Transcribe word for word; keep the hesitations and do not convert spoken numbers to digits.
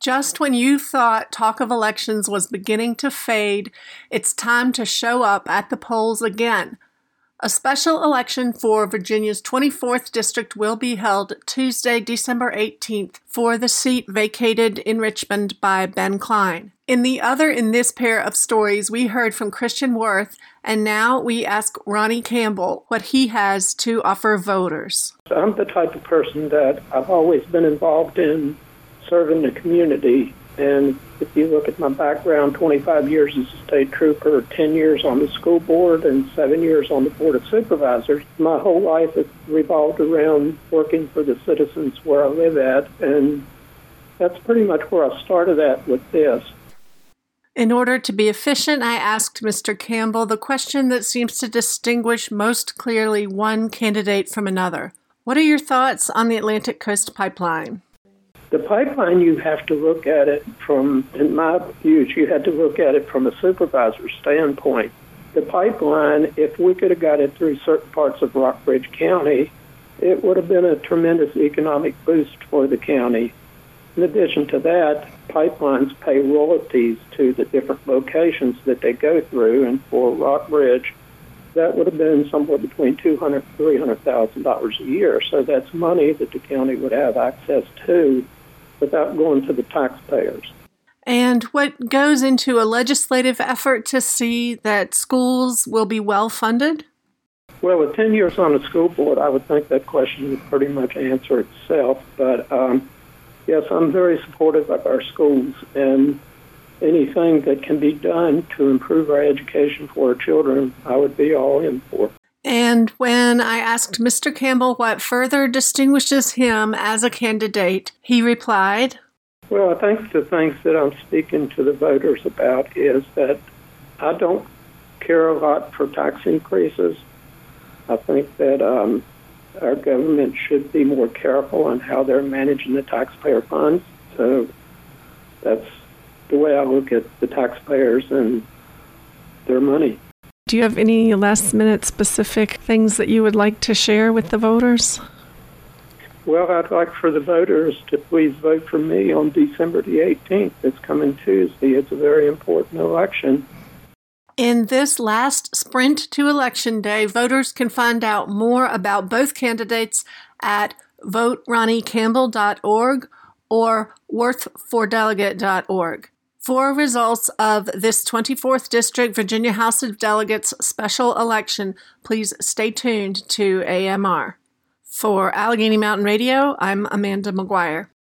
Just when you thought talk of elections was beginning to fade, it's time to show up at the polls again. A special election for Virginia's twenty-fourth district will be held Tuesday, December eighteenth, for the seat vacated in Richmond by Ben Cline. In the other in this pair of stories, we heard from Christian Worth, and now we ask Ronnie Campbell what he has to offer voters. I'm the type of person that I've always been involved in serving the community. And if you look at my background, twenty-five years as a state trooper, ten years on the school board, and seven years on the Board of Supervisors, my whole life has revolved around working for the citizens where I live at. And that's pretty much where I started at with this. In order to be efficient, I asked Mister Campbell the question that seems to distinguish most clearly one candidate from another. What are your thoughts on the Atlantic Coast Pipeline? The pipeline, you have to look at it from, in my views, you had to look at it from a supervisor's standpoint. The pipeline, if we could have got it through certain parts of Rockbridge County, it would have been a tremendous economic boost for the county. In addition to that, pipelines pay royalties to the different locations that they go through, and for Rockbridge, that would have been somewhere between two hundred thousand dollars and three hundred thousand dollars a year. So that's money that the county would have access to without going to the taxpayers. And what goes into a legislative effort to see that schools will be well funded? Well, with ten years on the school board, I would think that question would pretty much answer itself. But um, yes, I'm very supportive of our schools, and anything that can be done to improve our education for our children, I would be all in for. And when I asked Mister Campbell what further distinguishes him as a candidate, he replied, Well, I think the things that I'm speaking to the voters about is that I don't care a lot for tax increases. I think that um, our government should be more careful on how they're managing the taxpayer funds. So that's the way I look at the taxpayers and their money. Do you have any last-minute specific things that you would like to share with the voters? Well, I'd like for the voters to please vote for me on December the eighteenth. It's coming Tuesday. It's a very important election. In this last sprint to Election Day, voters can find out more about both candidates at vote ronnie campbell dot org or worth for delegate dot org. For results of this twenty-fourth District Virginia House of Delegates special election, please stay tuned to A M R. For Allegheny Mountain Radio, I'm Amanda McGuire.